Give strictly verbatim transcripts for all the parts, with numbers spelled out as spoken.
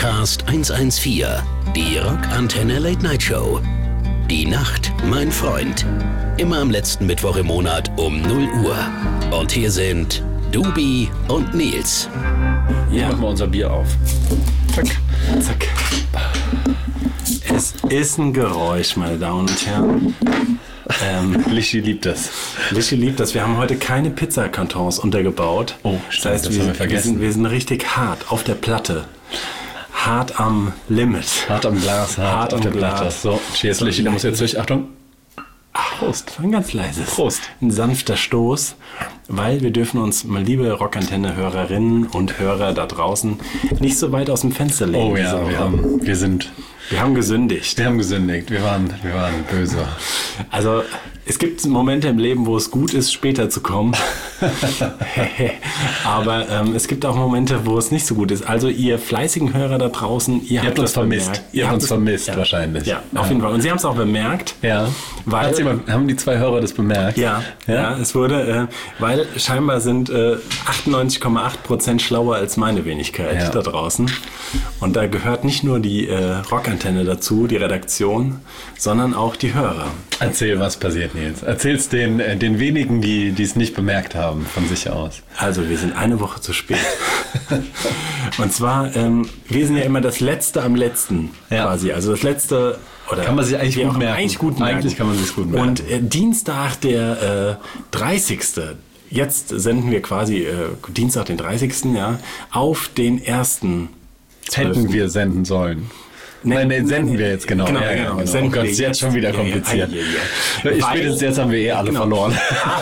Podcast hundertvierzehn, die Rockantenne Late Night Show. Die Nacht, mein Freund. Immer am letzten Mittwoch im Monat um null Uhr. Und hier sind Dubi und Nils. Hier machen wir unser Bier auf. Zack, zack. Es ist ein Geräusch, meine Damen und Herren. Ähm, Lischi liebt das. Lischi liebt das. Wir haben heute keine Pizzakartons untergebaut. Oh, stimmt, das heißt, das wir, haben wir vergessen. Wir sind, wir sind richtig hart auf der Platte. Hart am Limit. Hart am Glas, hart, hart auf der Glas. Platte. So, cheers, so, Lischi, da muss jetzt durch. Achtung. Prost. Ein ganz leises. Prost. Ein sanfter Stoß, weil wir dürfen uns, mal liebe Rockantenne-Hörerinnen und Hörer da draußen, nicht so weit aus dem Fenster legen. Oh ja, wir, haben, wir sind... Wir haben gesündigt. Wir haben gesündigt. Wir waren, wir waren böse. Also es gibt Momente im Leben, wo es gut ist, später zu kommen. Aber ähm, es gibt auch Momente, wo es nicht so gut ist. Also ihr fleißigen Hörer da draußen, ihr, ihr habt uns vermisst. Bemerkt. Ihr, ihr habt uns vermisst, ja. wahrscheinlich. Ja, auf jeden Fall. Und sie haben es auch bemerkt. Ja. Weil, Hat jemand, haben die zwei Hörer das bemerkt? Ja, ja? ja es wurde, äh, weil scheinbar sind äh, achtundneunzig Komma acht Prozent schlauer als meine Wenigkeit ja. da draußen. Und da gehört nicht nur die äh, Rockantenne dazu, die Redaktion, sondern auch die Hörer. Erzähl, was passiert, Nils. Erzähl's den, äh, den wenigen, die es nicht bemerkt haben, von sich aus. Also, wir sind eine Woche zu spät. Und zwar, ähm, wir sind ja immer das Letzte am Letzten ja. quasi. Also das Letzte... Oder kann man sich eigentlich gut merken. Eigentlich, gut merken. eigentlich kann man sich gut merken. Und äh, Dienstag, der äh, dreißigste Jetzt senden wir quasi äh, Dienstag, den dreißigsten Ja, auf den ersten Hätten wir senden sollen. Nein, nein, senden wir jetzt, genau. Genau, ja, genau. genau. Senden oh Gott, wir ist jetzt schon wieder kompliziert. Ja, ja, ja. Spätestens jetzt haben wir eh alle genau. verloren.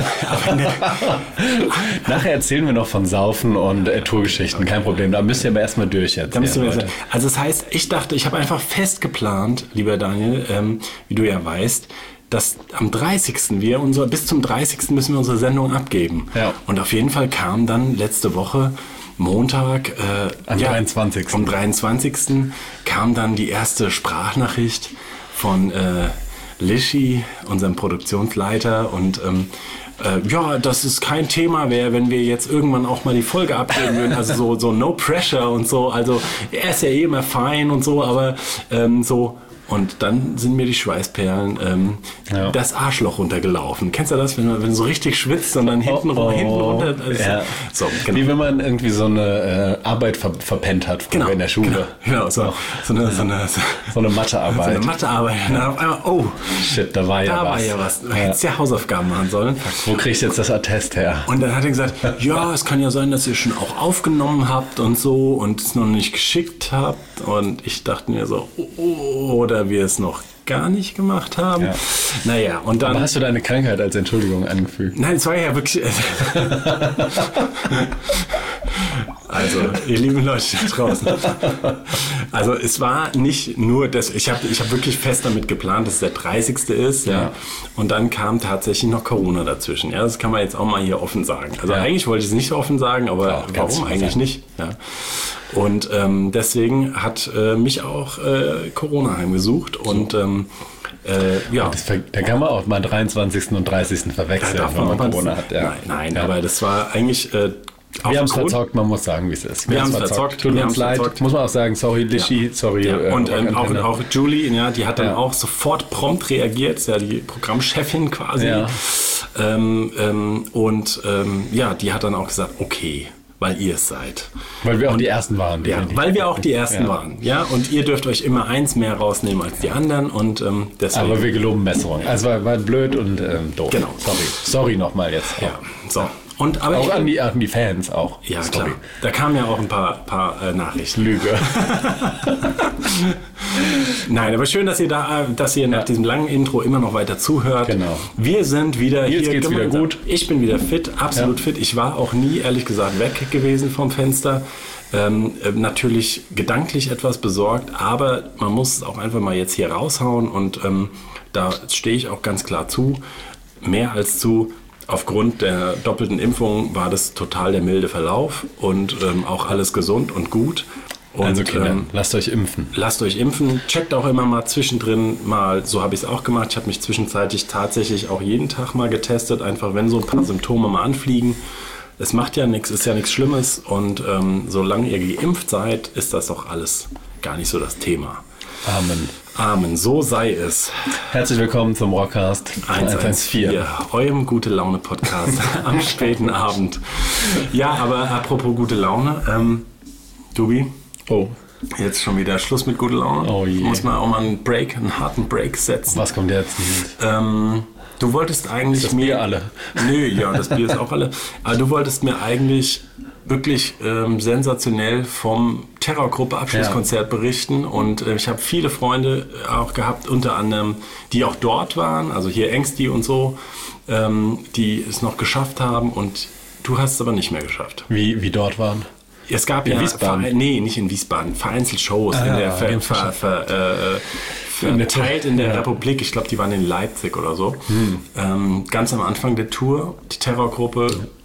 Nachher erzählen wir noch von Saufen und äh, Tourgeschichten, kein Problem. Da müsst ihr aber erstmal durch jetzt. Da müssen wir jetzt, also das heißt, ich dachte, ich habe einfach fest geplant, lieber Daniel, ähm, wie du ja weißt, dass am dreißigsten wir unser, bis zum dreißigsten müssen wir unsere Sendung abgeben. Ja. Und auf jeden Fall kam dann letzte Woche Montag, äh, am ja, dreiundzwanzigsten Am dreiundzwanzigsten kam dann die erste Sprachnachricht von äh, Lischi, unserem Produktionsleiter, und ähm, äh, ja, dass es kein Thema wäre, wenn wir jetzt irgendwann auch mal die Folge abgeben würden. Also so, so no pressure und so. Also er ist ja eh immer fein und so, aber ähm, so. Und dann sind mir die Schweißperlen ähm, ja. das Arschloch runtergelaufen. Kennst du das, wenn man wenn so richtig schwitzt und dann hinten, oh, oh. hinten runter? Also ja. so, genau. Wie wenn man irgendwie so eine äh, Arbeit ver- verpennt hat genau, in der Schule. Genau, genau so, so eine, so eine, so, so eine Mathearbeit. So eine Mathearbeit. Und dann auf einmal, oh, shit, da war ja da was. war ja was. Da ja. hättest du ja Hausaufgaben machen sollen. Wo kriegst du jetzt das Attest her? Und dann hat er gesagt, ja, es kann ja sein, dass ihr schon auch aufgenommen habt und so und es noch nicht geschickt habt. Und ich dachte mir so, oh, oder wir es noch gar nicht gemacht haben. Ja. Naja, und dann... Aber hast du deine Krankheit als Entschuldigung angefügt? Nein, es war ja wirklich... Also, ihr lieben Leute da draußen. Also, es war nicht nur das... Ich habe ich hab wirklich fest damit geplant, dass es der dreißigste ist. Ja. ja. Und dann kam tatsächlich noch Corona dazwischen. Ja, das kann man jetzt auch mal hier offen sagen. Also, ja. eigentlich wollte ich es nicht so offen sagen, aber ja, warum eigentlich sein. nicht? Ja. Und ähm, deswegen hat äh, mich auch äh, Corona heimgesucht und ähm, äh, ja. Das, da kann man auch mal dreiundzwanzigsten und dreißigsten verwechseln, ja, wenn man Corona hat. Ja. Nein, nein ja. aber das war eigentlich... Äh, wir haben es verzockt, man muss sagen, wie es ist. Wir, wir haben es verzockt. Tut uns leid, verzockt. Muss man auch sagen, sorry Lischi, ja. sorry. Ja. Äh, und ähm, auch, auch Julie, ja, die hat dann ja. auch sofort prompt reagiert, ist ja die Programmchefin quasi. Ja. Ähm, ähm, und ähm, ja, die hat dann auch gesagt, okay, weil ihr es seid. Weil wir auch und, die Ersten waren. Ja, weil wir auch die Ersten ja. waren. Ja, und ihr dürft euch immer eins mehr rausnehmen als die anderen. Und ähm, deswegen. Aber wir geloben Besserung. Also war, war blöd und ähm, doof. Genau. Sorry. Sorry nochmal jetzt. Ja, so. Und, aber auch ich, an, die, an die Fans auch. Ja, Sorry. klar. Da kamen ja auch ein paar, paar äh, Nachrichten. Lüge. Nein, aber schön, dass ihr da, dass ihr nach ja. diesem langen Intro immer noch weiter zuhört. Genau. Wir sind wieder Jetzt hier. geht's gemeinsam. wieder gut. Ich bin wieder fit, absolut ja. fit. Ich war auch nie, ehrlich gesagt, weg gewesen vom Fenster. Ähm, äh, natürlich gedanklich etwas besorgt, aber man muss es auch einfach mal jetzt hier raushauen und ähm, da stehe ich auch ganz klar zu. Mehr als zu. Aufgrund der doppelten Impfung war das total der milde Verlauf und ähm, auch alles gesund und gut. Und, also Kinder, ähm, lasst euch impfen. Lasst euch impfen. Checkt auch immer mal zwischendrin mal, so habe ich es auch gemacht. Ich habe mich zwischenzeitlich tatsächlich auch jeden Tag mal getestet, einfach wenn so ein paar Symptome mal anfliegen. Es macht ja nichts, ist ja nichts Schlimmes und ähm, solange ihr geimpft seid, ist das doch alles gar nicht so das Thema. Amen. Amen, so sei es. Erzlich willkommen zum Rockcast eins eins vier, eurem Gute-Laune-Podcast am späten Abend. Ja, aber apropos gute Laune, ähm, Dubi, Oh, jetzt schon wieder Schluss mit gute Laune. Oh je. Muss man auch mal einen Break, einen harten Break setzen. was kommt jetzt? Ähm, du wolltest eigentlich Das mir... Bier alle. Nö, ja, das Bier ist auch alle. Aber du wolltest mir eigentlich wirklich ähm, sensationell vom Terrorgruppe Abschlusskonzert ja. berichten. Und äh, ich habe viele Freunde auch gehabt, unter anderem, die auch dort waren, also hier Engsti und so, ähm, die es noch geschafft haben. Und du hast es aber nicht mehr geschafft. Wie, wie dort waren? Es gab in ja... Wiesbaden? Verein, nee, nicht in Wiesbaden. Vereinzelt Shows Ah, in der ja, ver, ver, ver, äh, verteilt in der ja. Republik. Ich glaube, die waren in Leipzig oder so. Hm. Ähm, ganz am Anfang der Tour, die Terrorgruppe,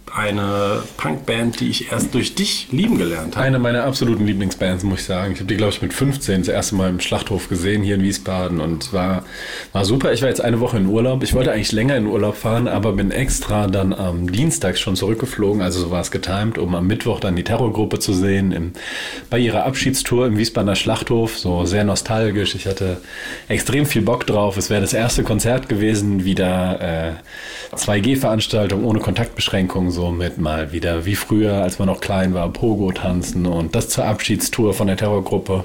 eine Punkband, die ich erst durch dich lieben gelernt habe. Eine meiner absoluten Lieblingsbands, muss ich sagen. Ich habe die, glaube ich, mit fünfzehn das erste Mal im Schlachthof gesehen, hier in Wiesbaden. Und war, war super. Ich war jetzt eine Woche in Urlaub. Ich wollte eigentlich länger in Urlaub fahren, aber bin extra dann am Dienstag schon zurückgeflogen. Also so war es getimt, um am Mittwoch dann die Terrorgruppe zu sehen. Im, bei ihrer Abschiedstour im Wiesbadener Schlachthof. So sehr nostalgisch. Ich hatte extrem viel Bock drauf. Es wäre das erste Konzert gewesen, wieder äh, zwei G-Veranstaltung ohne Kontaktbeschränkung. So mit mal wieder wie früher, als man noch klein war, Pogo tanzen und das zur Abschiedstour von der Terrorgruppe.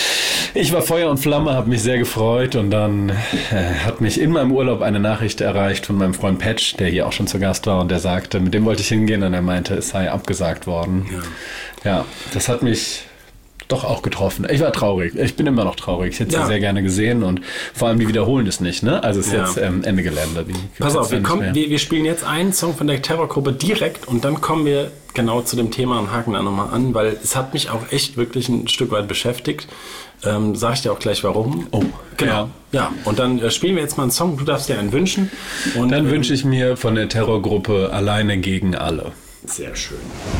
Ich war Feuer und Flamme, habe mich sehr gefreut und dann äh, hat mich in meinem Urlaub eine Nachricht erreicht von meinem Freund Patch, der hier auch schon zu Gast war und der sagte, mit dem wollte ich hingehen und er meinte, es sei abgesagt worden. Ja, ja, das hat mich doch auch getroffen. Ich war traurig. Ich bin immer noch traurig. Ich hätte ja. sie sehr gerne gesehen und vor allem die wiederholen es nicht. Ne? Also es ist ja. jetzt ähm, Ende Gelände. Die Pass auf, wir, kommen, wir, wir spielen jetzt einen Song von der Terrorgruppe direkt und dann kommen wir genau zu dem Thema und haken da nochmal an, weil es hat mich auch echt wirklich ein Stück weit beschäftigt. Ähm, sag ich dir auch gleich warum. Oh, genau. Ja. Ja, und dann äh, spielen wir jetzt mal einen Song. Du darfst dir einen wünschen. Und, dann ähm, wünsche ich mir von der Terrorgruppe Alleine gegen alle. Sehr schön.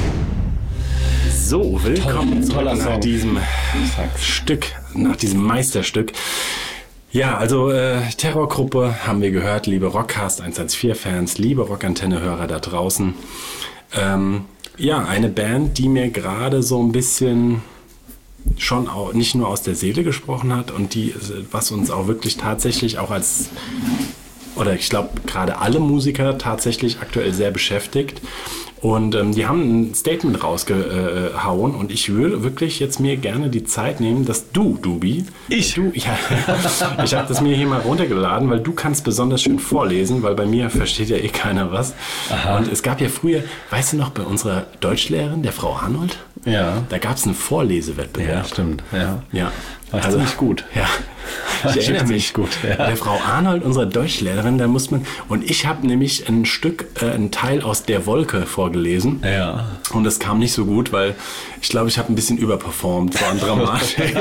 So, willkommen Toll, nach Song. diesem Stück, nach diesem Meisterstück. Ja, also äh, Terrorgruppe haben wir gehört, liebe Rockcast eins eins vier Fans, liebe Rockantenne-Hörer da draußen. Ähm, ja, eine Band, die mir gerade so ein bisschen schon auch nicht nur aus der Seele gesprochen hat und die, was uns auch wirklich tatsächlich auch als, oder ich glaube gerade alle Musiker tatsächlich aktuell sehr beschäftigt. Und ähm, die haben ein Statement rausgehauen und ich würde wirklich jetzt mir gerne die Zeit nehmen, dass du, Dubi, Ich? du, ja, ich habe das mir hier mal runtergeladen, weil du kannst besonders schön vorlesen, weil bei mir versteht ja eh keiner was. Aha. Und es gab ja früher, weißt du noch, bei unserer Deutschlehrerin, der Frau Arnold, Ja. da gab es einen Vorlesewettbewerb. Ja, stimmt. Ja. Ja. War Also- ziemlich gut. Ja. War Ich erinnere mich ziemlich gut, ja. Der Frau Arnold, unserer Deutschlehrerin, da muss man, und ich habe nämlich ein Stück, äh, einen Teil aus Der Wolke vorgelesen. Ja. Und das kam nicht so gut, weil ich glaube, ich habe ein bisschen überperformt so an Dramatik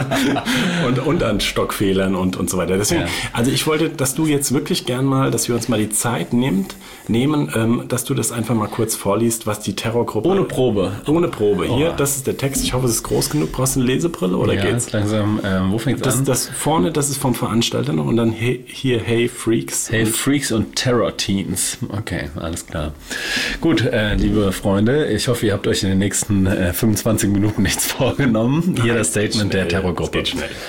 und, und an Stockfehlern und, und so weiter. Deswegen, Ja. also ich wollte, dass du jetzt wirklich gern mal, dass wir uns mal die Zeit nimmt, nehmen, ähm, dass du das einfach mal kurz vorliest, was die Terrorgruppe... Ohne Probe. Ohne Probe. Hier, Oh. das ist der Text. Ich hoffe, es ist groß genug. Brauchst du eine Lesebrille oder ja, geht's? jetzt langsam. Ähm, wo fängt es Das, an? das vorne, das ist vom Veranstalter noch und dann he, hier Hey Freaks. Hey und Freaks und Terror Teens. Okay, alles klar. Gut, äh, liebe Freunde, ich hoffe, ihr habt euch in den nächsten äh, fünfundzwanzig Minuten nichts vorgenommen. Hier Nein, das Statement schnell, der Terrorgruppe. es geht schnell.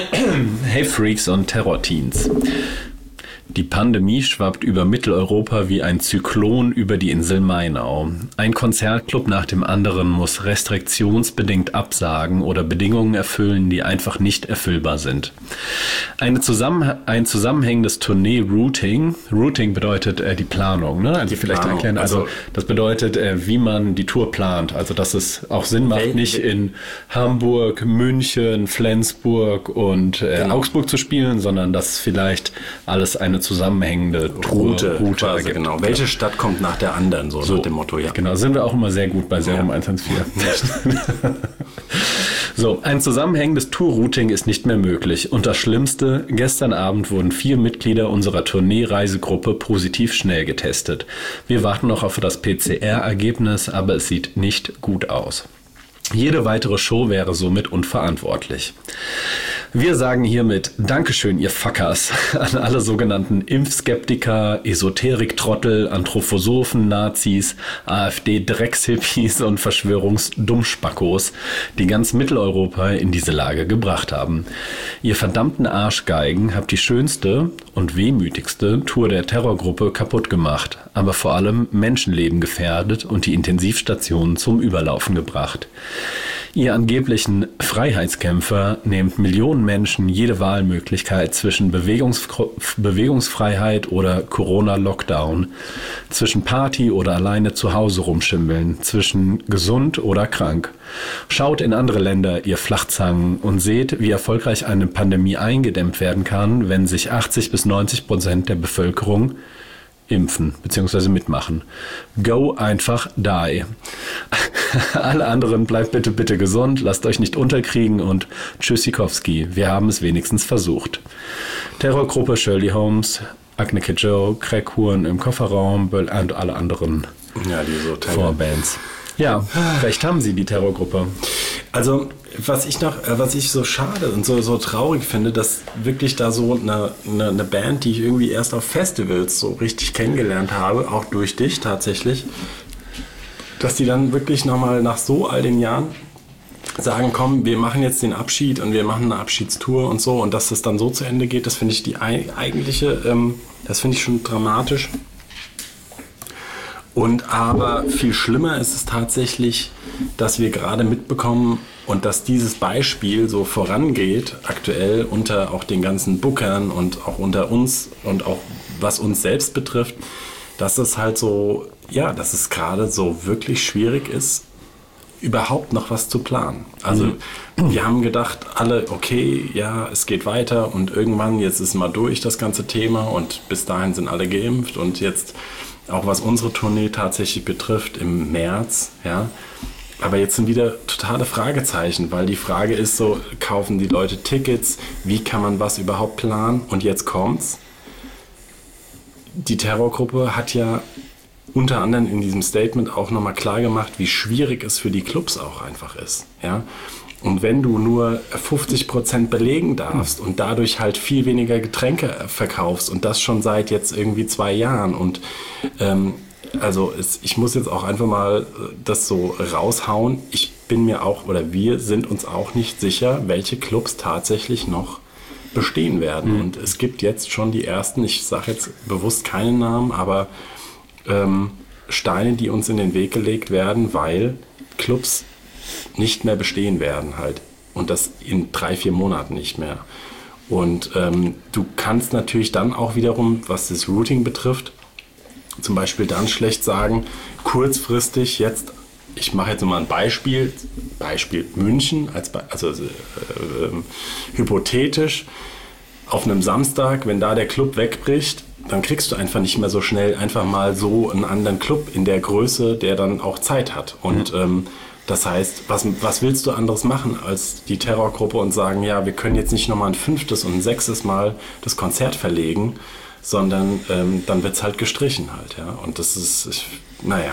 Hey Freaks und Terror Teens. Die Pandemie schwappt über Mitteleuropa wie ein Zyklon über die Insel Mainau. Ein Konzertclub nach dem anderen muss restriktionsbedingt absagen oder Bedingungen erfüllen, die einfach nicht erfüllbar sind. Eine Zusammen- ein zusammenhängendes Tournee-Routing, Routing bedeutet äh, die Planung, ne? Also Die vielleicht Planung, erklären, also, also- das bedeutet, äh, wie man die Tour plant. Also dass es auch Sinn macht, Wel- nicht in Hamburg, München, Flensburg und äh, Genau. Augsburg zu spielen, sondern dass vielleicht alles eine zusammenhängende Tour, Route, Route quasi, ergibt. genau. Welche Stadt kommt nach der anderen, so, nach dem Motto, ja. Genau, sind wir auch immer sehr gut bei Serum Ja. eins eins vier. So, ein zusammenhängendes Tour-Routing ist nicht mehr möglich. Und das Schlimmste, gestern Abend wurden vier Mitglieder unserer Tournee-Reisegruppe positiv schnell getestet. Wir warten noch auf das P C R-Ergebnis, aber es sieht nicht gut aus. Jede weitere Show wäre somit unverantwortlich. Wir sagen hiermit Dankeschön, ihr Fuckers, an alle sogenannten Impfskeptiker, Esoterik-Trottel, Anthroposophen, Nazis, AfD-Dreckshippies und Verschwörungsdummspackos, die ganz Mitteleuropa in diese Lage gebracht haben. Ihr verdammten Arschgeigen habt die schönste und wehmütigste Tour der Terrorgruppe kaputt gemacht, aber vor allem Menschenleben gefährdet und die Intensivstationen zum Überlaufen gebracht. Ihr angeblichen Freiheitskämpfer nehmt Millionen Menschen jede Wahlmöglichkeit zwischen Bewegungs- Bewegungsfreiheit oder Corona-Lockdown, zwischen Party oder alleine zu Hause rumschimmeln, zwischen gesund oder krank. Schaut in andere Länder, ihr Flachzangen, und seht, wie erfolgreich eine Pandemie eingedämmt werden kann, wenn sich achtzig bis neunzig Prozent der Bevölkerung impfen bzw. mitmachen. Go einfach die. Alle anderen bleibt bitte, bitte gesund, lasst euch nicht unterkriegen und Tschüssikowski, wir haben es wenigstens versucht. Terrorgruppe Shirley Holmes, Agne Kidjo, Crackhuren im Kofferraum und alle anderen ja, die so Vorbands. Ja, recht haben sie, die Terrorgruppe. Also, was ich noch, was ich so schade und so, so traurig finde, dass wirklich da so eine, eine, eine Band, die ich irgendwie erst auf Festivals so richtig kennengelernt habe, auch durch dich tatsächlich, dass die dann wirklich nochmal nach so all den Jahren sagen, komm, wir machen jetzt den Abschied und wir machen eine Abschiedstour und so, und dass das dann so zu Ende geht, das finde ich die eigentliche, ähm, das finde ich schon dramatisch. Und aber viel schlimmer ist es tatsächlich, dass wir gerade mitbekommen und dass dieses Beispiel so vorangeht, aktuell unter auch den ganzen Bookern und auch unter uns und auch was uns selbst betrifft, dass es halt so, ja, dass es gerade so wirklich schwierig ist, überhaupt noch was zu planen. Also mhm. wir haben gedacht, alle, okay, ja, es geht weiter und irgendwann, jetzt ist mal durch das ganze Thema und bis dahin sind alle geimpft und jetzt auch was unsere Tournee tatsächlich betrifft, im März, ja. Aber jetzt sind wieder totale Fragezeichen, weil die Frage ist so, kaufen die Leute Tickets, wie kann man was überhaupt planen? Und jetzt kommt's. Die Terrorgruppe hat ja unter anderem in diesem Statement auch nochmal klar gemacht, wie schwierig es für die Clubs auch einfach ist, ja. Und wenn du nur fünfzig Prozent belegen darfst und dadurch halt viel weniger Getränke verkaufst und das schon seit jetzt irgendwie zwei Jahren und ähm, also es, ich muss jetzt auch einfach mal das so raushauen, ich bin mir auch oder wir sind uns auch nicht sicher, welche Clubs tatsächlich noch bestehen werden. Mhm. Und es gibt jetzt schon die ersten, ich sage jetzt bewusst keinen Namen, aber ähm, Steine, die uns in den Weg gelegt werden, weil Clubs nicht mehr bestehen werden halt. Und das in drei, vier Monaten nicht mehr. Und ähm, du kannst natürlich dann auch wiederum, was das Routing betrifft, zum Beispiel dann schlecht sagen, kurzfristig jetzt, ich mache jetzt mal ein Beispiel, Beispiel München, als Be- also äh, äh, hypothetisch, auf einem Samstag, wenn da der Club wegbricht, dann kriegst du einfach nicht mehr so schnell einfach mal so einen anderen Club in der Größe, der dann auch Zeit hat. Und mhm. ähm, das heißt, was, was willst du anderes machen als die Terrorgruppe und sagen, ja, wir können jetzt nicht nochmal ein fünftes und ein sechstes Mal das Konzert verlegen, sondern ähm, dann wird es halt gestrichen halt, ja. Und das ist, ich, naja.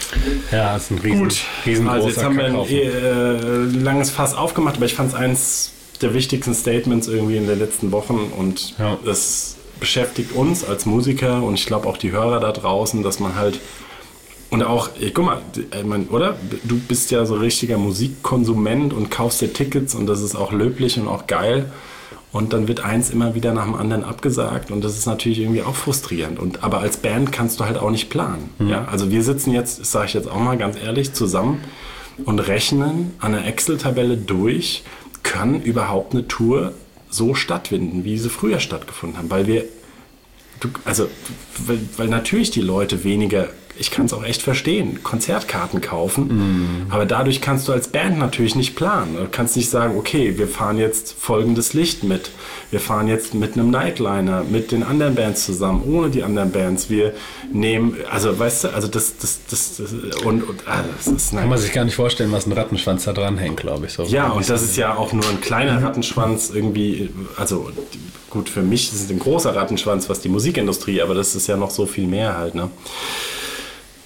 Ja, das ist ein riesen, Gut. riesengroßer Also jetzt haben wir ein Kackhaufen. äh, langes Fass aufgemacht, aber ich fand es eins der wichtigsten Statements irgendwie in den letzten Wochen und ja. Das beschäftigt uns als Musiker und ich glaube auch die Hörer da draußen, dass man halt und auch, ey, guck mal, ich mein, oder? Du bist ja so richtiger Musikkonsument und kaufst dir Tickets und das ist auch löblich und auch geil. Und dann wird eins immer wieder nach dem anderen abgesagt und das ist natürlich irgendwie auch frustrierend. Und, aber als Band kannst du halt auch nicht planen. Mhm. Ja? Also wir sitzen jetzt, das sage ich jetzt auch mal ganz ehrlich, zusammen und rechnen an einer Excel-Tabelle durch, kann überhaupt eine Tour so stattfinden, wie sie früher stattgefunden haben. Weil wir, du, also, weil, weil natürlich die Leute weniger, ich kann es auch echt verstehen, Konzertkarten kaufen, mm. aber dadurch kannst du als Band natürlich nicht planen. Du kannst nicht sagen, okay, wir fahren jetzt folgendes Licht mit, wir fahren jetzt mit einem Nightliner, mit den anderen Bands zusammen, ohne die anderen Bands, wir nehmen, also weißt du, also das, das, das, das und, und ah, das ist, kann man sich gar nicht vorstellen, was ein Rattenschwanz da dran hängt, glaube ich. So ja, und das ist ja auch nur ein kleiner Rattenschwanz irgendwie, also gut, für mich ist es ein großer Rattenschwanz, was die Musikindustrie, aber das ist ja noch so viel mehr halt, ne?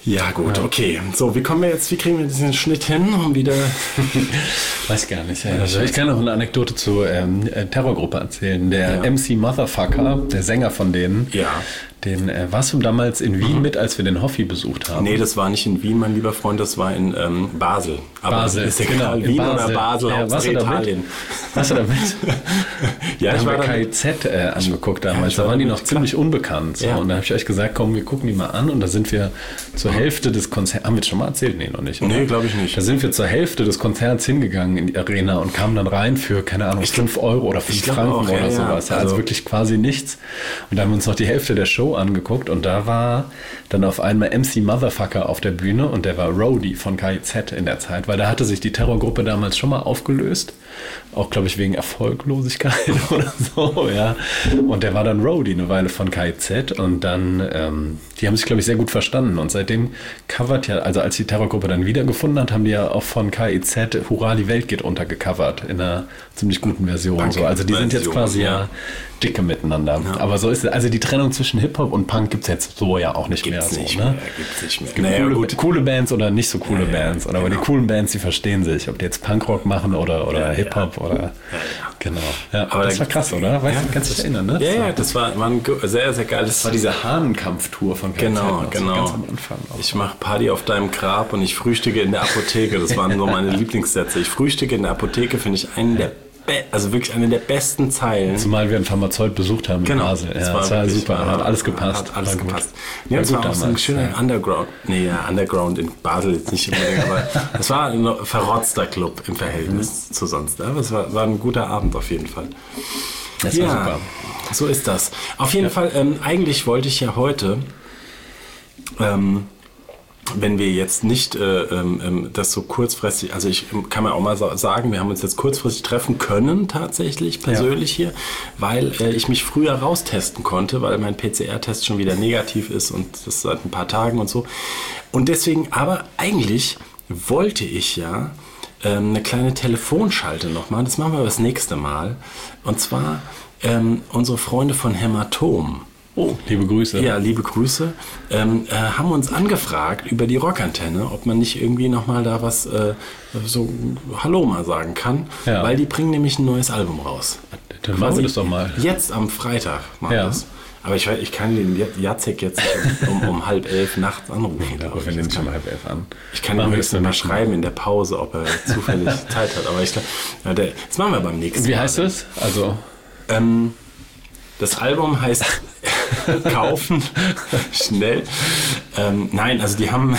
Ja, gut, ja. Okay. So, wie kommen wir jetzt, wie kriegen wir diesen Schnitt hin, um wieder... Weiß gar nicht. Ja. Also ich kann noch eine Anekdote zur ähm, Terrorgruppe erzählen. Der ja. M C Motherfucker, der Sänger von denen, ja. den äh, warst du damals in Wien mhm. mit, als wir den Hoffi besucht haben? Nee, das war nicht in Wien, mein lieber Freund, das war in ähm, Basel. Aber Basel, ist ja genau. In Wien Basel. oder Basel, ja, Hauptsache Italien. Warst du damit? Ja, da ich haben war wir K I Z äh, angeguckt damals. Ja, da waren die noch klar. ziemlich unbekannt. So. Ja. Und da habe ich euch gesagt, komm, wir gucken die mal an. Und da sind wir zur Hälfte des Konzerts, haben wir das schon mal erzählt? Nee, noch nicht. Oder? Nee, glaube ich nicht. Da sind wir zur Hälfte des Konzerts hingegangen in die Arena und kamen dann rein für, keine Ahnung, fünf Euro oder fünf Franken auch, oder ja, sowas. Ja, also, also wirklich quasi nichts. Und da haben wir uns noch die Hälfte der Show angeguckt und da war dann auf einmal M C Motherfucker auf der Bühne und der war Roadie von K I Z in der Zeit, weil da hatte sich die Terrorgruppe damals schon mal aufgelöst. Auch, glaube ich, wegen Erfolglosigkeit oder so, ja. Und der war dann Roadie eine Weile von K I Z und dann, ähm, die haben sich, glaube ich, sehr gut verstanden und seitdem covert ja, also als die Terrorgruppe dann wiedergefunden hat, haben die ja auch von K I Z Hurra, die Welt geht unter gecovert in einer ziemlich guten Version. Danke. So. Also die sind jetzt quasi ja, ja dicke miteinander. Ja. Aber so ist es. Also die Trennung zwischen Hip-Hop und Punk gibt es jetzt so ja auch nicht gibt's mehr. Nicht so, mehr ne? gibt's nicht mehr. Es gibt naja, coole, gut. coole Bands oder nicht so coole ja, Bands. Oder genau. Aber die coolen Bands, die verstehen sich. Ob die jetzt Punkrock machen oder, oder Ja, Hip-Hop ja. oder... Ja, ja. Genau. Ja, Aber das da war krass, oder? Weißt ja, du, kannst du dich erinnern, ne? Ja, ja, das war, war ein sehr, sehr geiles... Das war diese Hahnenkampftour von K I Z. Genau, noch, genau. So ganz am Anfang auch. Ich mache Party auf deinem Grab und ich frühstücke in der Apotheke. Das waren so meine Lieblingssätze. Ich frühstücke in der Apotheke, finde ich einen der Be- also wirklich eine der besten Zeilen. Zumal wir einen Pharmazeut besucht haben genau, in Basel. Ja, das war, das war wirklich, super, war, hat alles gepasst. Hat alles war gepasst. Gut. Ja, das war, war auch gut so ein damals, schöner ja. Underground. Nee, ja, Underground in Basel jetzt nicht unbedingt, aber es war ein verrotzter Club im Verhältnis mhm. zu sonst. Aber es war, war ein guter Abend auf jeden Fall. Das ja, war super. So ist das. Auf jeden ja. Fall, ähm, eigentlich wollte ich ja heute... Ähm, wenn wir jetzt nicht äh, ähm, das so kurzfristig, also ich kann mir auch mal sagen, wir haben uns jetzt kurzfristig treffen können tatsächlich, persönlich ja. hier, weil äh, ich mich früher raustesten konnte, weil mein P C R-Test schon wieder negativ ist und das seit ein paar Tagen und so. Und deswegen, aber eigentlich wollte ich ja ähm, eine kleine Telefonschalte noch machen, das machen wir das nächste Mal. Und zwar ähm, unsere Freunde von Hämatom. Oh, liebe Grüße. Ja, liebe Grüße. Ähm, äh, haben uns angefragt über die Rockantenne, ob man nicht irgendwie nochmal da was äh, so Hallo mal sagen kann, ja. weil die bringen nämlich ein neues Album raus. Dann machen wir das doch mal. Jetzt am Freitag machen wir ja. das. Aber ich, ich kann den Jacek jetzt um, um, um halb elf nachts anrufen. Da rufen wir den schon um halb elf an. Ich kann ihm höchstens mal schreiben in der Pause, ob er zufällig Zeit hat. Aber ich glaube, ja, das machen wir beim nächsten Mal. Wie heißt es? Also ähm, das Album heißt Kaufen, schnell. Ähm, nein, also die haben...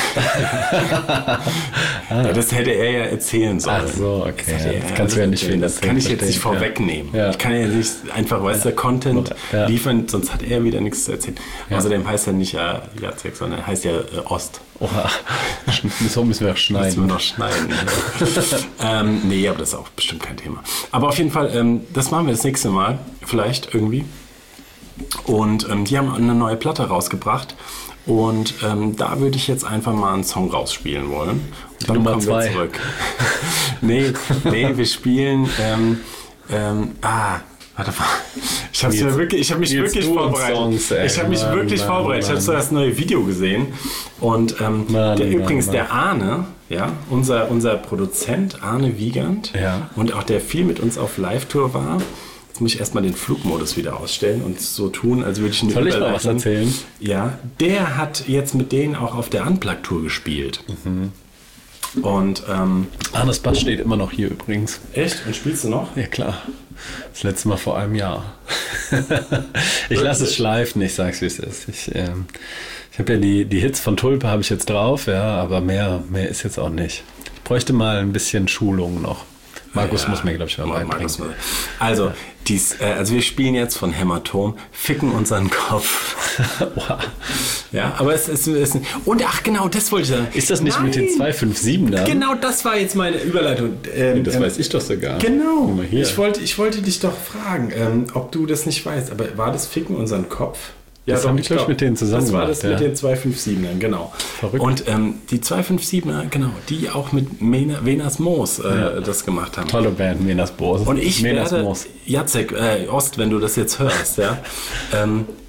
ja, das hätte er ja erzählen sollen. Ach so, okay. Das, ja, er, das kannst du ja nicht finden. Das kann ich jetzt nicht vorwegnehmen. Ja. Ich kann ja nicht einfach, weißt du, Content ja. liefern, sonst hat er wieder nichts zu erzählen. Ja. Außerdem heißt er nicht äh, Jacek, sondern er heißt ja äh, Ost. Oha, so müssen wir auch schneiden. Müssen wir noch schneiden. ähm, nee, aber das ist auch bestimmt kein Thema. Aber auf jeden Fall, ähm, das machen wir das nächste Mal. Vielleicht irgendwie. Und ähm, die haben eine neue Platte rausgebracht und ähm, da würde ich jetzt einfach mal einen Song rausspielen wollen. Und dann Nummer kommen zwei. wir zurück. nee, nee, wir spielen ähm, ähm, ah, warte mal. Ich habe ja wirklich, ich habe mich wirklich vorbereitet. Songs, ey, ich habe mich Mann, wirklich Mann, vorbereitet. Mann. Ich habe so das neue Video gesehen und ähm, Mann, der, Mann, übrigens Mann. der Arne, ja, unser unser Produzent Arne Wiegand ja. und auch der viel mit uns auf Live-Tour war. Jetzt muss ich erstmal den Flugmodus wieder ausstellen und so tun, als würde ich eine Soll ich mal was erzählen? Ja, der hat jetzt mit denen auch auf der Unplugged-Tour gespielt. Mhm. Und ähm, Arnes Bass steht immer noch hier übrigens. Echt? Und spielst du noch? Ja, klar. Das letzte Mal vor einem Jahr. Ich lasse es schleifen, ich sag's wie es ist. Ich, ähm, ich habe ja die, die Hits von Tulpe habe ich jetzt drauf, ja, aber mehr, mehr ist jetzt auch nicht. Ich bräuchte mal ein bisschen Schulung noch. Markus ja, muss mir, glaube ich, mal beibringen. Also, dies, äh, also wir spielen jetzt von Hämatom, ficken unseren Kopf. Wow. Ja, aber es ist, es ist... Und ach genau, das wollte ich sagen. Ist das nicht Nein. mit den zwei fünf sieben da? Genau, das war jetzt meine Überleitung. Ähm, das ähm, weiß ich doch sogar. Genau. Ich wollte, ich wollte dich doch fragen, ähm, ob du das nicht weißt. Aber war das Ficken unseren Kopf? Ja, das habe ich, glaube ich, mit denen zusammen Das war gemacht, das ja. mit den zwei fünf siebern, genau. Verrückt. Und ähm, die zwei fünf siebener, genau, die auch mit Mena, Venas Moos äh, ja. das gemacht haben. Tolle Band, Venas Moos. Und ich Venas werde, Moos. Jacek, äh, Ost, wenn du das jetzt hörst, ja, ähm,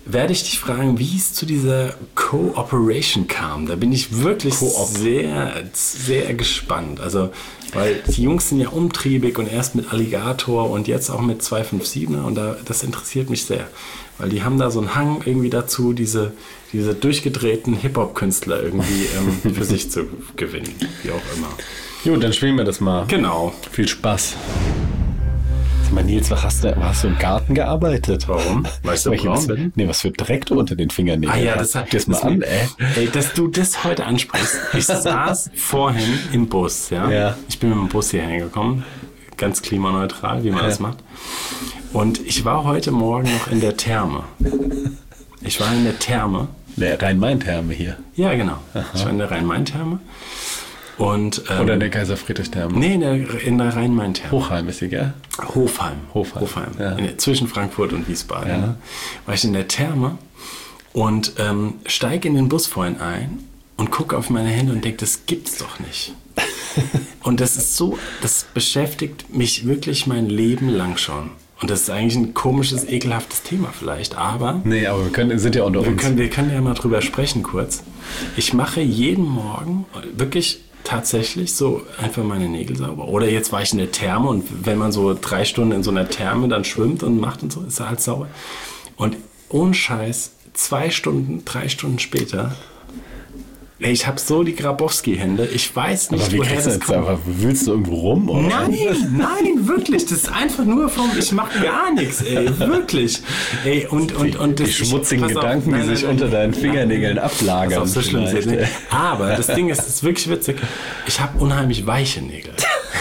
werde ich dich fragen, wie es zu dieser Cooperation kam. Da bin ich wirklich sehr, sehr gespannt. Also, weil die Jungs sind ja umtriebig und erst mit Alligator und jetzt auch mit zwei fünf siebener und da, das interessiert mich sehr. Weil die haben da so einen Hang irgendwie dazu, diese, diese durchgedrehten Hip-Hop-Künstler irgendwie ähm, für sich zu gewinnen, wie auch immer. Gut, dann spielen wir das mal. Genau. Viel Spaß. Sag mal, Nils, was hast du, hast du im Garten gearbeitet? Warum? Weißt du, was, warum? Nee, was für Dreck du unter den Fingernägeln Ah ja, hast. das hat das mal an, ey. Ey, dass du das heute ansprichst. Ich saß vorhin im Bus, ja? Ja. Ich bin mit dem Bus hierher gekommen, ganz klimaneutral, wie man Ja. das macht. Und ich war heute Morgen noch in der Therme. Ich war in der Therme. Der Rhein-Main-Therme hier. Ja, genau. Ich war in der Rhein-Main-Therme. Und, ähm, Oder in der Kaiser-Friedrich-Therme. Nee, in der, in der Rhein-Main-Therme. Hochheim ist die, gell? Hofheim. Hofheim, Hofheim. ja. In der, zwischen Frankfurt und Wiesbaden. Ja. Ne? War ich in der Therme und ähm, steige in den Bus vorhin ein und gucke auf meine Hände und denke, das gibt's doch nicht. Und das ist so, das beschäftigt mich wirklich mein Leben lang schon. Und das ist eigentlich ein komisches, ekelhaftes Thema vielleicht, aber Nee, aber wir können, sind ja unter wir uns. können, wir können ja mal drüber sprechen kurz. Ich mache jeden Morgen wirklich tatsächlich so einfach meine Nägel sauber. Oder jetzt war ich in der Therme und wenn man so drei Stunden in so einer Therme dann schwimmt und macht und so, ist er halt sauber. Und ohne Scheiß, zwei Stunden, drei Stunden später, ey, ich habe so die Grabowski-Hände, ich weiß nicht, Aber wie woher kriegst du das jetzt kommt. einfach, wühlst du irgendwo rum? Oder? Nein, nein, wirklich. Das ist einfach nur vom, ich mache gar nichts, ey, wirklich. Ey, und, und, und Die das, schmutzigen pass auf, Gedanken, nein, die nein, sich nein, unter deinen nein, Fingernägeln nein, ablagern. Das ist auch so schlimm. vielleicht, ist. ey. Aber das Ding ist, das ist wirklich witzig. Ich habe unheimlich weiche Nägel.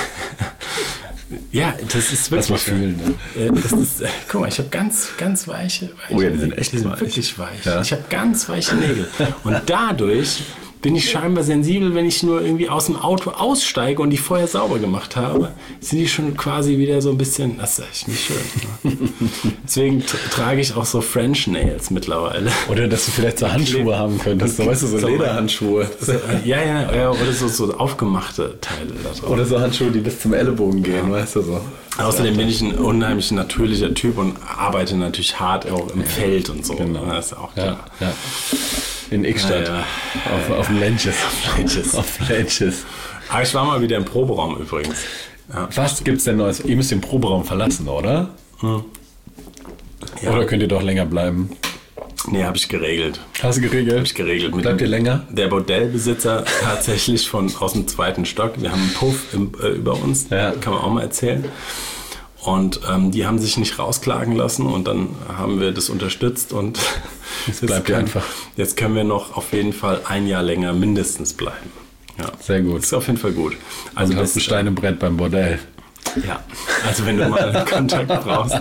Ja, das ist wirklich. Lass mal fühlen. Ne? Äh, Das ist, äh, guck mal, ich habe ganz, ganz weiche, weiche Oh ja, die sind Nägel. echt die sind weich. wirklich weich. Ja. Ich habe ganz weiche Nägel. Und dadurch bin ich scheinbar sensibel, wenn ich nur irgendwie aus dem Auto aussteige und die vorher sauber gemacht habe, sind die schon quasi wieder so ein bisschen, das ist echt nicht schön. Ne? Deswegen t- trage ich auch so French Nails mittlerweile. Oder dass du vielleicht so Handschuhe haben könntest. So, weißt du, so So- Lederhandschuhe. So, äh, ja, ja, ja, oder so, so aufgemachte Teile da drauf. Oder so Handschuhe, die bis zum Ellenbogen gehen, weißt du so. Außerdem bin ich ein unheimlich natürlicher Typ und arbeite natürlich hart auch im Feld und so. Genau. Das ist auch Ja, klar. ja. In Ickstadt. Ja, ja. Auf, auf dem Lenches. Lenches. Auf Lenches. Aber ich war mal wieder im Proberaum übrigens. Ja. Was gibt's denn Neues? Ihr müsst den Proberaum verlassen, oder? Ja. Oder könnt ihr doch länger bleiben? Nee, habe ich geregelt. Hast du geregelt? Hab ich geregelt. Mit Bleibt dem- ihr länger? Der Bordellbesitzer tatsächlich von aus dem zweiten Stock. Wir haben einen Puff im, äh, über uns, Ja. kann man auch mal erzählen. Und ähm, die haben sich nicht rausklagen lassen und dann haben wir das unterstützt und jetzt bleibt ihr einfach. Jetzt können wir noch auf jeden Fall ein Jahr länger mindestens bleiben. Ja. Sehr gut. Das ist auf jeden Fall gut. Also Also hast ein das, Stein im Brett beim Bordell. ja, also wenn du mal einen Kontakt brauchst.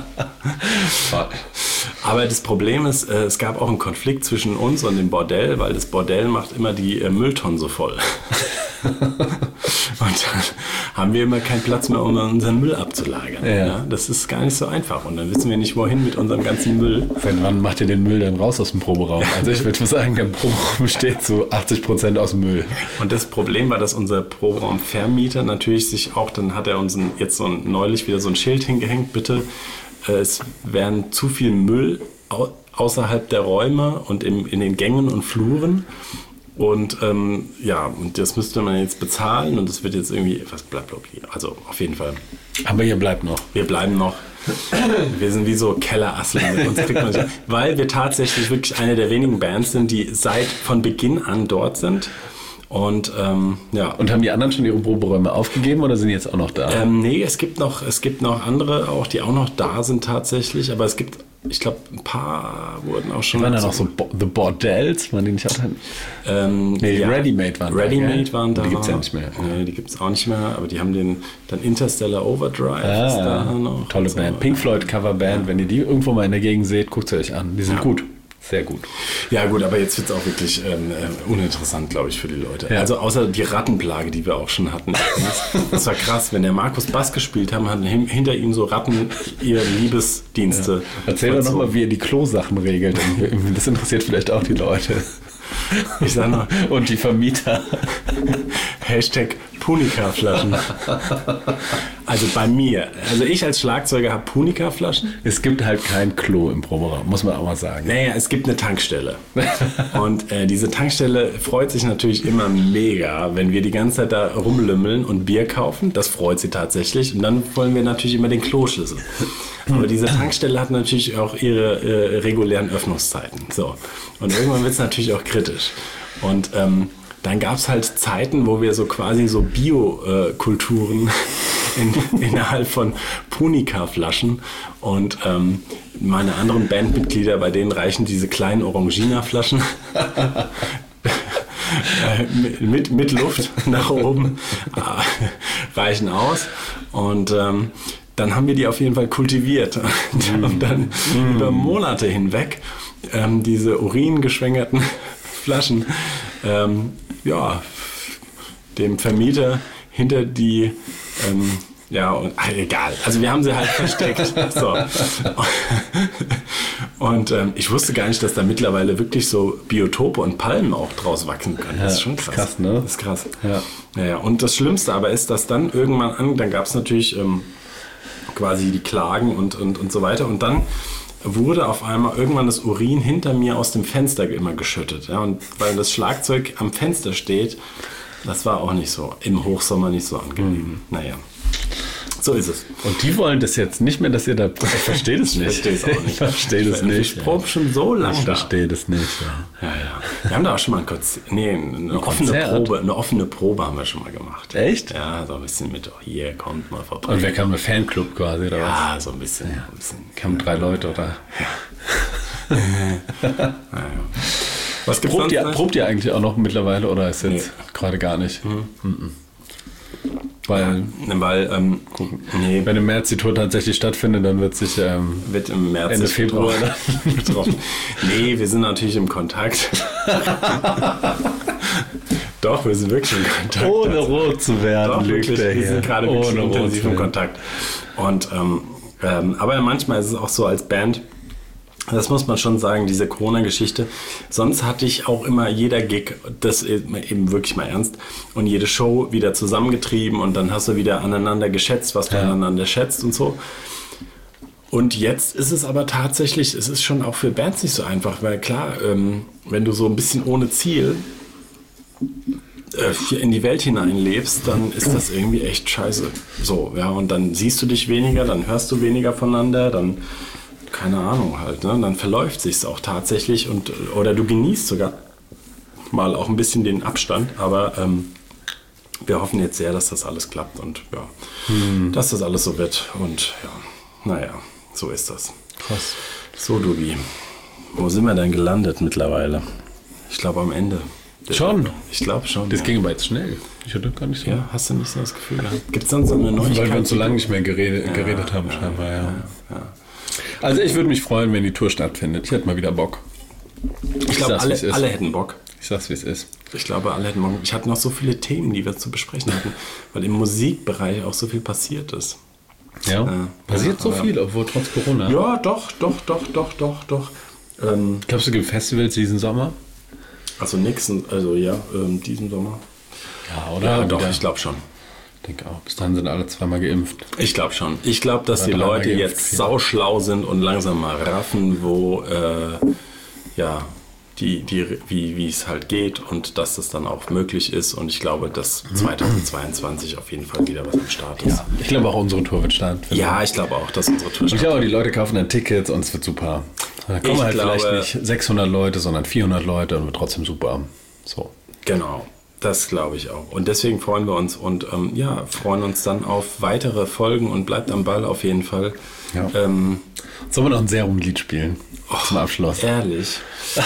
Aber das Problem ist, äh, es gab auch einen Konflikt zwischen uns und dem Bordell, weil das Bordell macht immer die äh, Mülltonnen so voll. Und dann haben wir immer keinen Platz mehr, um unseren Müll abzulagern. Ja. Ja, das ist gar nicht so einfach. Und dann wissen wir nicht, wohin mit unserem ganzen Müll. Seit wann macht ihr den Müll denn raus aus dem Proberaum? Also ich würde mal sagen, der Proberaum besteht zu achtzig Prozent aus Müll. Und das Problem war, dass unser Proberaumvermieter natürlich sich auch, dann hat er uns ein, jetzt so ein, neulich wieder so ein Schild hingehängt, bitte, äh, es werden zu viel Müll au, außerhalb der Räume und im, in den Gängen und Fluren. Und ähm, ja, und das müsste man jetzt bezahlen und das wird jetzt irgendwie, was bleibt, also auf jeden Fall. Aber ihr bleibt noch. Wir bleiben noch. Wir sind wie so Kellerasseln. Mit uns kriegt man nicht, weil wir tatsächlich wirklich eine der wenigen Bands sind, die seit von Beginn an dort sind. Und ähm, ja. Und haben die anderen schon ihre Proberäume aufgegeben oder sind die jetzt auch noch da? Ähm, nee, es gibt noch, es gibt noch andere auch, die auch noch da sind tatsächlich, aber es gibt, ich glaube, ein paar wurden auch schon. waren da noch so Bo- The Bordells? Waren die nicht auch da? Ähm, Nee, Ready-Made waren da, Ready-Made gell? waren da. Die gibt's ja nicht mehr. Nee, die gibt es auch nicht mehr, aber die haben den, dann Interstellar Overdrive ist da noch. Tolle und so. Band. Pink Floyd Coverband. Wenn ihr die irgendwo mal in der Gegend seht, guckt sie euch an. Die sind Ja. gut. Sehr gut. Ja gut, aber jetzt wird es auch wirklich ähm, äh, uninteressant, glaube ich, für die Leute. Ja. Also außer die Rattenplage, die wir auch schon hatten. Das war krass, wenn der Markus Bass gespielt haben, hatten hin, hinter ihm so Ratten ihre Liebesdienste. Erzähl doch vollzogen. nochmal, wie ihr die Klosachen regelt. Das interessiert vielleicht auch die Leute. Ich sag noch, Und die Vermieter. Hashtag Punica-Flaschen. Also bei mir. Also ich als Schlagzeuger habe Punica-Flaschen. Es gibt halt kein Klo im Proberaum, muss man auch mal sagen. Naja, es gibt eine Tankstelle. Und äh, diese Tankstelle freut sich natürlich immer mega, wenn wir die ganze Zeit da rumlümmeln und Bier kaufen. Das freut sie tatsächlich. Und dann wollen wir natürlich immer den Kloschlüssel. Aber diese Tankstelle hat natürlich auch ihre äh, regulären Öffnungszeiten. So. Und irgendwann wird es natürlich auch kritisch. Und ähm, dann gab es halt Zeiten, wo wir so quasi so Biokulturen äh, in, innerhalb von Punica-Flaschen und ähm, meine anderen Bandmitglieder, bei denen reichen diese kleinen Orangina-Flaschen mit, mit Luft nach oben äh, reichen aus. Und ähm, dann haben wir die auf jeden Fall kultiviert und haben dann mm. über Monate hinweg ähm, diese uringeschwängerten Flaschen ähm, ja, dem Vermieter hinter die ähm, ja, und, ach, egal. Also wir haben sie halt versteckt. So. Und ähm, ich wusste gar nicht, dass da mittlerweile wirklich so Biotope und Palmen auch draus wachsen können. Das ist schon krass. Krass, ne? Das ist krass. Ja. Naja, und das Schlimmste aber ist, dass dann irgendwann an, dann gab es natürlich ähm, quasi die Klagen und, und, und so weiter. Und dann wurde auf einmal irgendwann das Urin hinter mir aus dem Fenster immer geschüttet. Ja? Und weil das Schlagzeug am Fenster steht, das war auch nicht so, im Hochsommer nicht so angenehm. Mhm. Naja. So ist es. Und die wollen das jetzt nicht mehr, dass ihr da... Ich verstehe das nicht. Ich verstehe es auch nicht. Ich verstehe das nicht. Ich probe schon so lange. Ich verstehe das nicht. Ja. Ja, ja. Wir haben da auch schon mal ein kurz, nee, eine ein offene Konzert. Probe, eine offene Probe haben wir schon mal gemacht. Echt? Ja, so ein bisschen mit, oh, hier kommt mal vorbei. Und wer kam? Ein Fanclub quasi, oder was? Ja, so ein bisschen. Ja. Ein bisschen. Kamen drei Leute, oder? Ja. Naja. Was gibt's Probt sonst ihr, noch? probt ihr eigentlich auch noch mittlerweile, oder ist jetzt Nee. gerade gar nicht? Mhm. Mhm. Weil, Ja, weil, ähm, nee, wenn im März die Tour tatsächlich stattfindet, dann wird sich ähm, wird im März Ende Februar betroffen. betroffen. Nee, wir sind natürlich im Kontakt. Doch, wir sind wirklich im Kontakt. ohne rot zu werden, Doch, lügt wirklich, der wir hier. sind gerade wirklich Ohne rot intensiv zu im werden. Kontakt. Und, ähm, ähm, aber manchmal ist es auch so als Band, das muss man schon sagen, diese Corona-Geschichte. Sonst hatte ich auch immer jeder Gig, das eben wirklich mal ernst, und jede Show wieder zusammengetrieben und dann hast du wieder aneinander geschätzt, was du Ja. aneinander schätzt und so. Und jetzt ist es aber tatsächlich, es ist schon auch für Bands nicht so einfach, weil klar, ähm, wenn du so ein bisschen ohne Ziel äh, hier in die Welt hineinlebst, dann ist das irgendwie echt scheiße. So, ja, und dann siehst du dich weniger, dann hörst du weniger voneinander, dann keine Ahnung halt, ne? Dann verläuft sich's auch tatsächlich und oder du genießt sogar mal auch ein bisschen den Abstand, aber ähm, wir hoffen jetzt sehr, dass das alles klappt und ja, hm. dass das alles so wird und ja, naja, so ist das. Krass. So, Dubi, wo sind wir denn gelandet mittlerweile? Ich glaube am Ende. Schon? Ich glaube schon. Das ja. ging aber jetzt schnell. Ich hatte gar nicht so. Ja, hast du nicht so das Gefühl gehabt? Gibt es sonst so eine Neuigkeit? Weil wir uns so lange nicht mehr geredet, Ja, geredet haben, ja, scheinbar, ja. ja, ja. Also ich würde mich freuen, wenn die Tour stattfindet. Ich hätte mal wieder Bock. Ich glaube, sag's, alle, wie's ist. alle hätten Bock. Ich sag's, wie es ist. Ich glaube, alle hätten Bock. Ich hatte noch so viele Themen, die wir zu besprechen hatten, weil im Musikbereich auch so viel passiert ist. Ja? Ja, Passiert ja, so aber- viel, obwohl trotz Corona. Ja, doch, doch, doch, doch, doch, doch. Ähm, Glaubst du, es gibt Festivals diesen Sommer? also nächsten, also ja, ähm, diesen Sommer. Ja, oder? Ja, doch, Wieder? ich glaube schon. Ich denke auch. Bis dahin sind alle zweimal geimpft. Ich glaube schon. Ich glaube, dass Oder die dreimal Leute geimpft jetzt kriegen. sauschlau sind und langsam mal raffen, wo, äh, ja, die, die, wie, wie es halt geht und dass das dann auch möglich ist. Und ich glaube, dass zweitausendzweiundzwanzig auf jeden Fall wieder was am Start ist. Ja. Ich glaube auch, unsere Tour wird stattfinden. Ja, ich glaube auch, dass unsere Tour Und ich glaube, die Leute kaufen dann Tickets und es wird super. Da kommen Ich halt glaube- vielleicht nicht sechshundert Leute, sondern vierhundert Leute und wird trotzdem super. So. Genau, das glaube ich auch. Und deswegen freuen wir uns und ähm, ja, freuen uns dann auf weitere Folgen und bleibt am Ball auf jeden Fall. Ja. Ähm, Sollen wir noch ein Serum-Lied spielen? Zum Abschluss. ehrlich.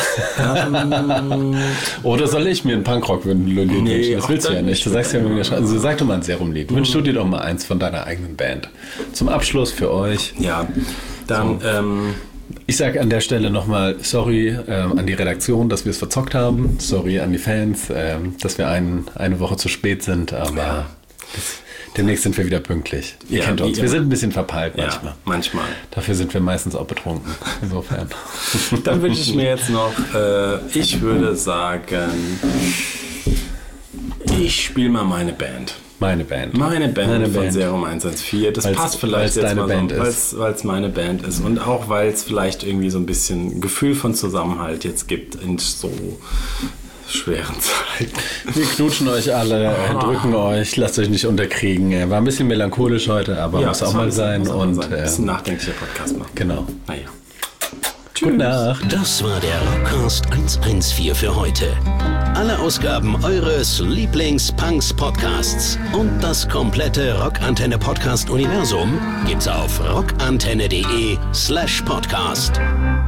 ähm, Oder soll ich mir ein Punkrock-Lied wünschen? Nee, Das ach, willst du ja dann nicht. Du sagst ja, mir, also sag doch mal ein Serum-Lied. Wünschst du dir doch mal eins von deiner eigenen Band. Zum Abschluss für euch. ja, dann, ähm, Ich sage an der Stelle nochmal sorry ähm, an die Redaktion, dass wir es verzockt haben. Sorry an die Fans, ähm, dass wir ein, eine Woche zu spät sind. Aber Ja. das, demnächst sind wir wieder pünktlich. Ihr Ja, kennt wie uns. Wir immer. sind ein bisschen verpeilt ja, manchmal. manchmal. Dafür sind wir meistens auch betrunken. Insofern. Dann wünsche ich mir jetzt noch, äh, ich würde sagen, ich spiele mal meine Band. Meine Band. Meine Band meine von Band. Serum eins eins vier. Das weil's, passt vielleicht jetzt deine mal Band so, weil es meine Band ist. Und auch weil es vielleicht irgendwie so ein bisschen Gefühl von Zusammenhalt jetzt gibt in so schweren Zeiten. Wir knutschen euch alle, oh. drücken euch, lasst euch nicht unterkriegen. War ein bisschen melancholisch heute, aber ja, muss auch mal sein. Muss und sein. Ein bisschen nachdenklicher Podcast machen. Genau. Naja. Gute Nacht. Das war der Rockcast hundertvierzehn für heute. Alle Ausgaben eures Lieblings-Punks-Podcasts und das komplette Rockantenne-Podcast-Universum gibt's auf rockantenne.de slash podcast.